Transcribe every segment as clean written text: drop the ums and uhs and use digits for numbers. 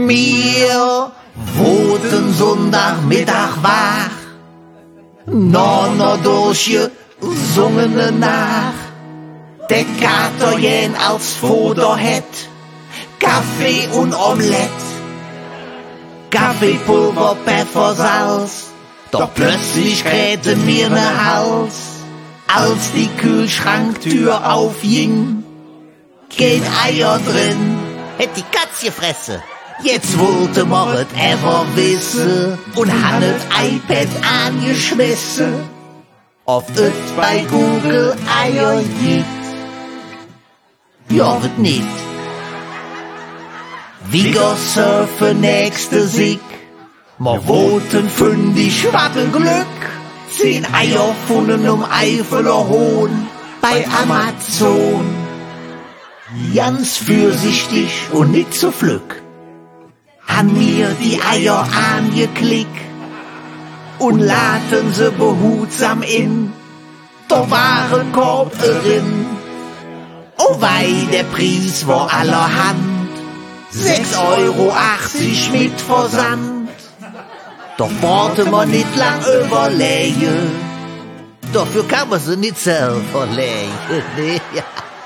Wir wurden Sonntagmittag wach, noch durchgesungene nach. Der Kater jen als Futter het, Kaffee und Omelette, Kaffeepulver, Pfeffer, Salz. Doch plötzlich krähte mir ne Hals, als die Kühlschranktür aufging. Kein Eier drin, hätt die Katz gefressen. Jetzt wollte man es ever wissen und hat das iPad angeschmissen. Oft es bei Google Eier gibt, ja, wird nicht. Wieger surfen nächste Sieg, ma wollten fündig Glück. 10 Eier gefunden Eifeler Hohn bei Amazon. Ganz vorsichtig und nicht so flück, han mir die Eier angeklickt und laden sie behutsam in der Warenkorb drin. Oh wei, der Preis war allerhand, 6,80 € mit Versand. Doch brauchte man nicht lang überlegen, dafür kann man sie nicht selber legen. Nee, ja.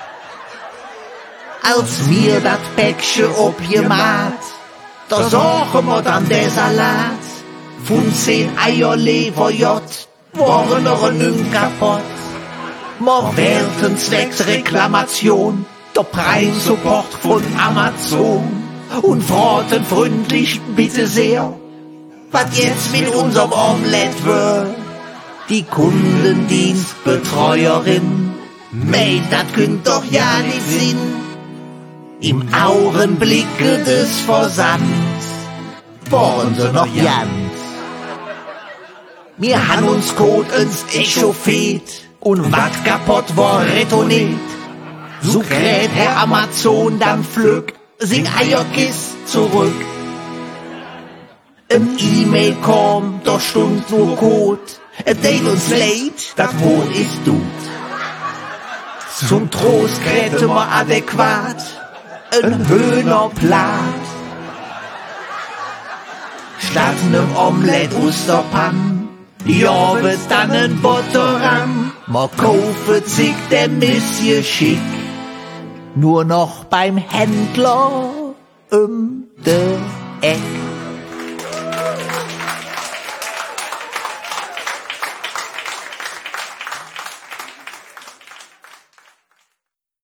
Als mir dat Päckchen obgemacht, da sagen wir dann der Salat. Von 10 Eierleberjott waren noch nüm kaputt. Wir wählten zwecks Reklamation der Preissupport von Amazon und fragten freundlich, bitte sehr, was jetzt mit unserem Omelett wird. Die Kundendienstbetreuerin meint, das könnt doch ja nicht sein. Im Augenblicke des Versands waren sie noch ganz. Wir han uns Code ins echauffiert und wat kaputt war retourniert. So kräht Herr Amazon dann flück sin Eierkist zurück. Im E-Mail kam, da stund nur Code. Es tut uns leid, das Wohl ist tut. Zum Trost krähte wir adäquat ein Hühnerplat. Statt nem Omelett Osterpann, ja, wird dann ein Butterram. Ma kaufe sich der Missie schick, nur noch beim Händler de Eck.